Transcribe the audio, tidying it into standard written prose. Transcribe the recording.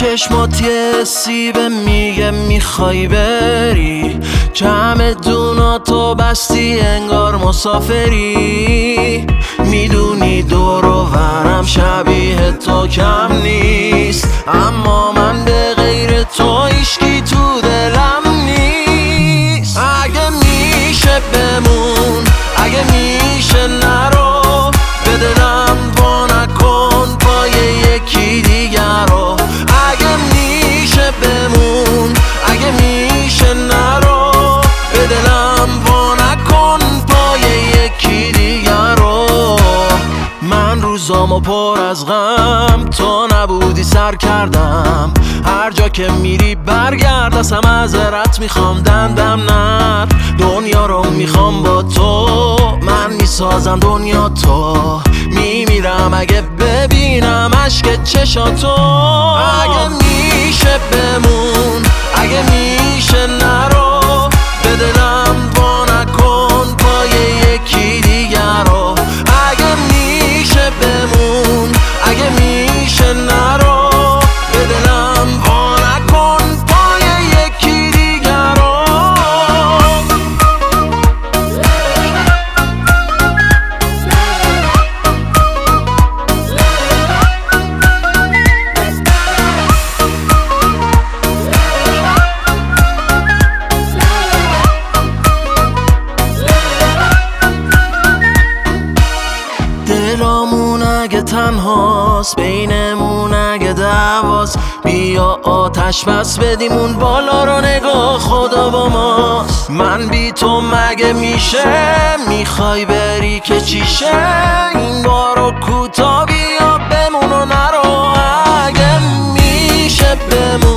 چشمات یه سیبه میگه میخوای بری، چمدوناتو بستی انگار مسافری. میدونی دور و برم شبیه تو کم نیست، اما من به غیر تو هیچکی تو دلم نیست. اگه میشه بمون، اگه میشه نرو، به دلم وا نکن پای یکی دیگر رو. اگه میشه بمون، اگه میشه نرو، به دلم وا نکن پای یکی دیگر رو. من روزامو پر از غم، تو نبودی سر کردم. هر جا که میری برگرد، از همه معذرت میخوام دندم نر. دنیا رو میخوام با تو، من میسازم دنیا تو. میمیرم اگه ببینم عشق چشاتو. اگه میشه بمون، اگه میشه نرو، به دلم وا نکن پای یکی دیگر رو. اگه میشه بمون، اگه میشه نرو، به دلم وا نکن پای یکی دیگر رو. دلامون اگه تنهاست، بینمون اگه دعواست، بیا آتش بس بدیمون بالا رو، نگاه خدا با ماست. من بی تو مگه میشه، میخوای بری که چیشه، این بارو کوتا بیا بمون و نرو. اگه میشه بمون،